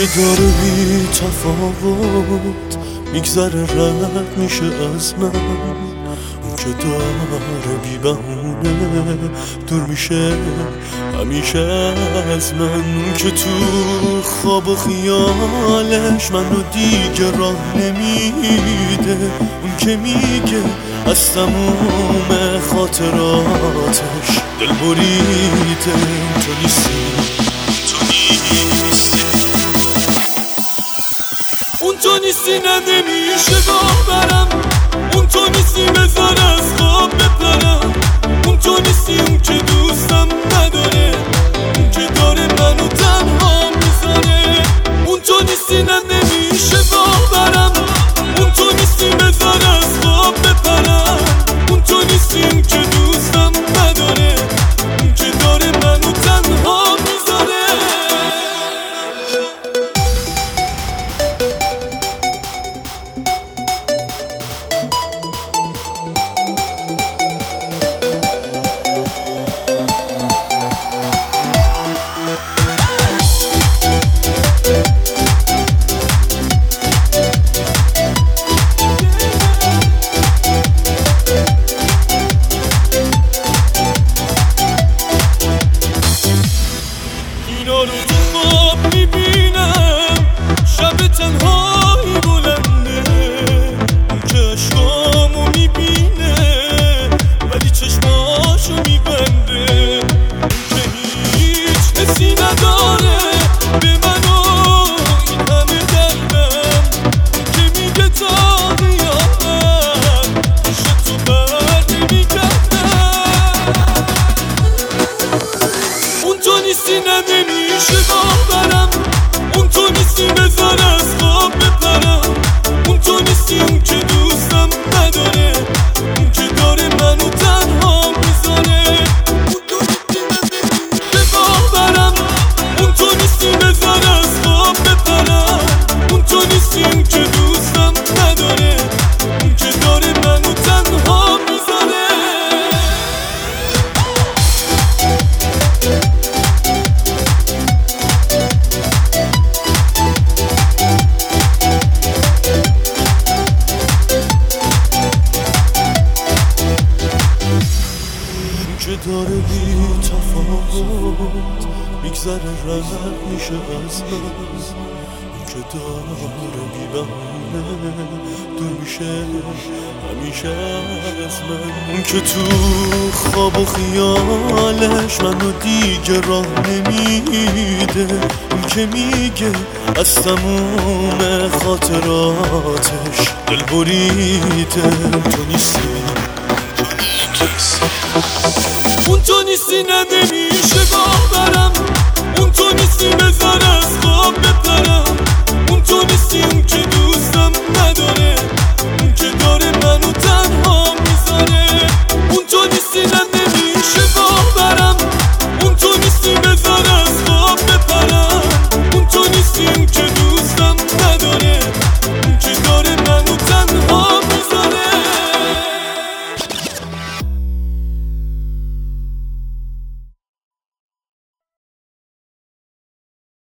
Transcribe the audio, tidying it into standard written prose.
که داره بی تفاوت میگذره رد میشه از من، اون که داره بی بهونه دور میشه همیشه از من، اون که تو خواب و خیالش منو دیگه راه نمیده، اون که میگه از تموم خاطراتش دل بریده. تو نیستی، تو نیستی، اون تو نیستی، نمیشه باورم، اون تو نیستی بذار از خواب بپرم، اون تو نیستی، اون که دوستم نداره، اون که داره منو تنها میذاره، اون تو نیستی، نمیشه باورم، اون تو نیستی بذار از خواب بپرم، اون تو نیستی، اون که دوستم نداره، اون که داره منو تنها میذاره. اینا رو تو خواب میبینم، شب تنهایی بلنده، اون که عشقامو میبینه ولی چشماشو میبنده، اون که هیچ حسی نداره به من و این همه دردم، اون که میگه تا قیامت میشه تو بر نمیگردم، اون تو نیستی، نمیشه باورم، اون تو نیستی بذار از خواب بپرم، اون تو نیستی، اون که دوستم نداره، اون که داره منو تنها میذاره، اون تو نیستی، نمیشه باورم، اون تو نیستی بذار از خواب بپرم، اون تو نیستی، اون که دوستم نداره، اون که داره منو تنها میذاره. که داره بی تفاوت میگذره رد میشه از من، اون که داره بی بهونه دور میشه همیشه از من، اون که تو خواب و خیالش منو دیگه راه نمیده، اون که میگه از تموم خاطراتش دل بریده. تو نیستی، اون تو نیستی، نمیشه باور